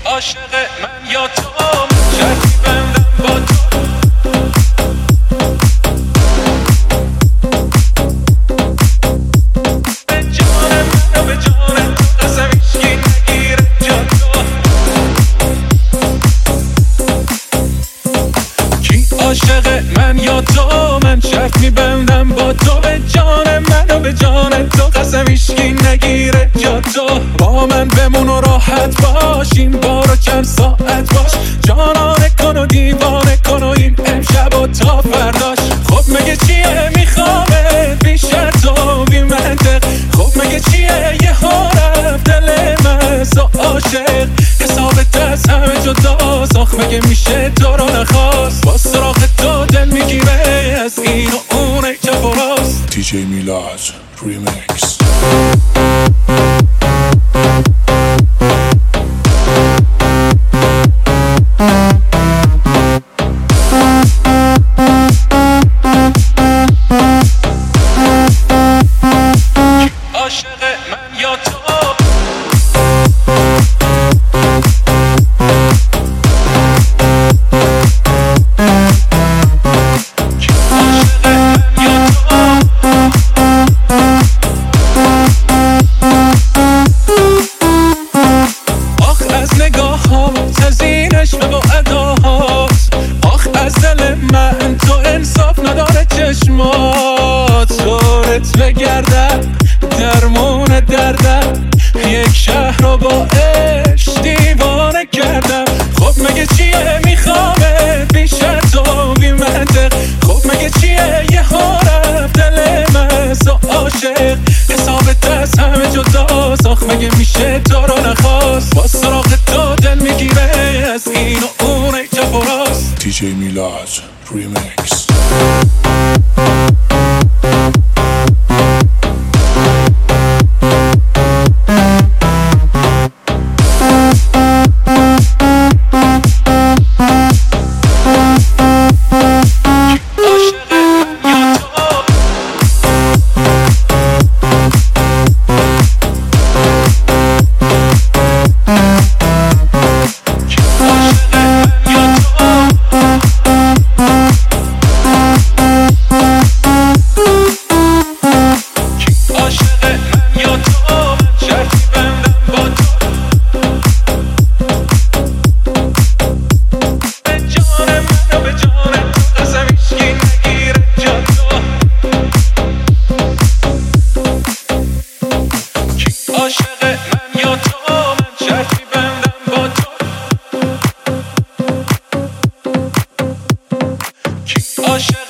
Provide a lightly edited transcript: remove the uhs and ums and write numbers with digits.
عاشق من یا تو، شرطی بندم با تو. به جان من و به جان تو قسم هیچکی نگیره جا تو. کی عاشق من یا تو، من شرط میبندم با تو. به جان من و به جان تو قسم هیچکی نگیره جا تو. با من بمون و راحت باش، این بارو چند ساعت باش. جانانه کن و دیوانه کن و این امشب و تا فرداش. خب مگه چیه میخوامت بی شرط و بی منطق؟ خب مگه چیه یه ها رفت دل من سو عاشق؟ حسابت از همه جداست، آخ مگه میشه تو رو نخواست؟ با سراغ تو دل میگیره از این و اونه کف و راست. DJ Milad Remix. عاشق من یا تو. آخ از نگاه ها تزینش و اداهات، آخ از دل من تو انصاف نداره چشمات. طورت بگردم درمون دردم، یک شهر رو با عشق دیوانه کردم. خب مگه چیه میخوامت بی شرط و بی منطق؟ خب مگه چیه یه ها رفت دل من سو عاشق؟ حسابت از همه جداست، آخ مگه میشه تو رو نخواست؟ با سراغ تو دل میگیره از این و اونه کف و راست. DJ Milad Remix. عاشق من یا تو، من شرطی بندم با تو. کی عاشق